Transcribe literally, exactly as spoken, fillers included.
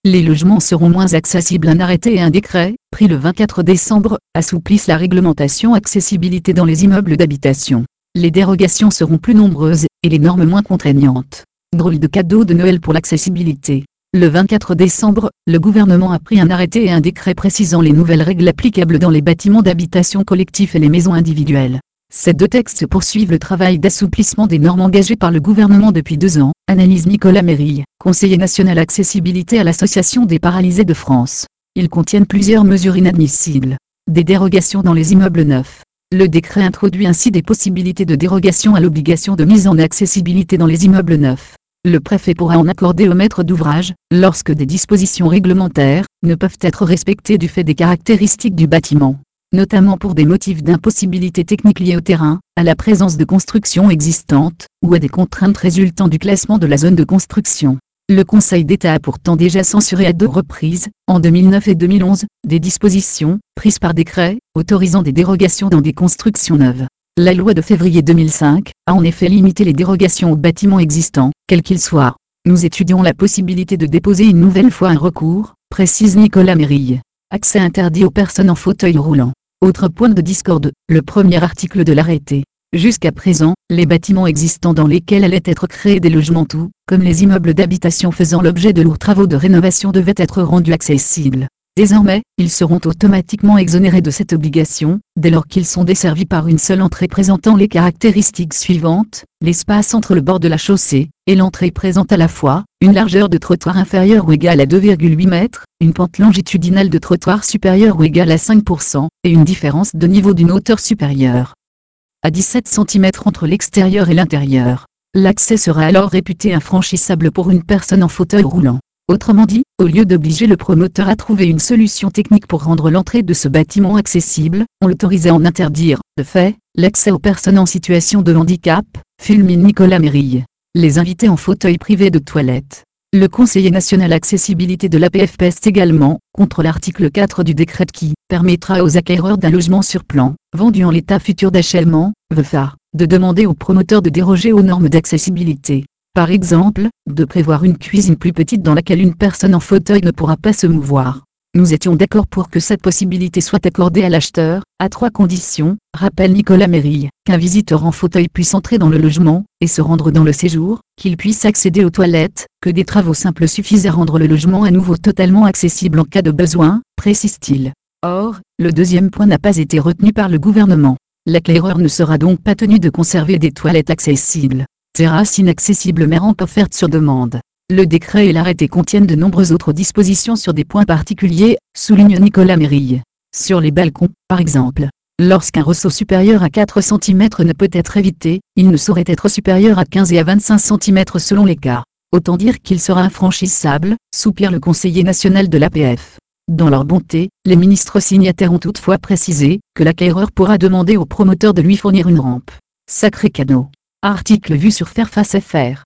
Les logements seront moins accessibles. Un arrêté et un décret, pris le vingt-quatre décembre, assouplissent la réglementation accessibilité dans les immeubles d'habitation. Les dérogations seront plus nombreuses, et les normes moins contraignantes. Drôle de cadeau de Noël pour l'accessibilité. Le vingt-quatre décembre, le gouvernement a pris un arrêté et un décret précisant les nouvelles règles applicables dans les bâtiments d'habitation collectifs et les maisons individuelles. Ces deux textes poursuivent le travail d'assouplissement des normes engagé par le gouvernement depuis deux ans, analyse Nicolas Mérille, conseiller national accessibilité à l'Association des paralysés de France. Ils contiennent plusieurs mesures inadmissibles. Des dérogations dans les immeubles neufs. Le décret introduit ainsi des possibilités de dérogation à l'obligation de mise en accessibilité dans les immeubles neufs. Le préfet pourra en accorder au maître d'ouvrage, lorsque des dispositions réglementaires ne peuvent être respectées du fait des caractéristiques du bâtiment, notamment pour des motifs d'impossibilité technique liés au terrain, à la présence de constructions existantes, ou à des contraintes résultant du classement de la zone de construction. Le Conseil d'État a pourtant déjà censuré à deux reprises, en deux mille neuf et deux mille onze, des dispositions, prises par décret, autorisant des dérogations dans des constructions neuves. La loi de février deux mille cinq a en effet limité les dérogations aux bâtiments existants, quels qu'ils soient. Nous étudions la possibilité de déposer une nouvelle fois un recours, précise Nicolas Mérille. Accès interdit aux personnes en fauteuil roulant. Autre point de discorde, le premier article de l'arrêté. Jusqu'à présent, les bâtiments existants dans lesquels allaient être créés des logements tout, comme les immeubles d'habitation faisant l'objet de lourds travaux de rénovation devaient être rendus accessibles. Désormais, ils seront automatiquement exonérés de cette obligation, dès lors qu'ils sont desservis par une seule entrée présentant les caractéristiques suivantes: l'espace entre le bord de la chaussée et l'entrée présente à la fois une largeur de trottoir inférieure ou égale à deux virgule huit mètres, une pente longitudinale de trottoir supérieure ou égale à cinq pour cent, et une différence de niveau d'une hauteur supérieure à dix-sept centimètres entre l'extérieur et l'intérieur. L'accès sera alors réputé infranchissable pour une personne en fauteuil roulant. Autrement dit, au lieu d'obliger le promoteur à trouver une solution technique pour rendre l'entrée de ce bâtiment accessible, on l'autorisait à en interdire, de fait, l'accès aux personnes en situation de handicap, fulmine Nicolas Mérille. Les invités en fauteuil privé de toilette. Le conseiller national accessibilité de l'A P F peste également contre l'article quatre du décret qui permettra aux acquéreurs d'un logement sur plan, vendu en l'état futur d'achèvement, V F A, de demander aux promoteurs de déroger aux normes d'accessibilité. Par exemple, de prévoir une cuisine plus petite dans laquelle une personne en fauteuil ne pourra pas se mouvoir. Nous étions d'accord pour que cette possibilité soit accordée à l'acheteur, à trois conditions, rappelle Nicolas Mérille, qu'un visiteur en fauteuil puisse entrer dans le logement, et se rendre dans le séjour, qu'il puisse accéder aux toilettes, que des travaux simples suffisent à rendre le logement à nouveau totalement accessible en cas de besoin, précise-t-il. Or, le deuxième point n'a pas été retenu par le gouvernement. L'acquéreur ne sera donc pas tenu de conserver des toilettes accessibles. Terrasses inaccessibles mais rampes offertes sur demande. Le décret et l'arrêté contiennent de nombreuses autres dispositions sur des points particuliers, souligne Nicolas Mérille. Sur les balcons, par exemple, lorsqu'un ressaut supérieur à quatre centimètres ne peut être évité, il ne saurait être supérieur à quinze et à vingt-cinq centimètres selon les cas. Autant dire qu'il sera infranchissable, soupire le conseiller national de l'A P F. Dans leur bonté, les ministres signataires ont toutefois précisé que l'acquéreur pourra demander au promoteur de lui fournir une rampe. Sacré cadeau. Article vu sur Fairfax F R.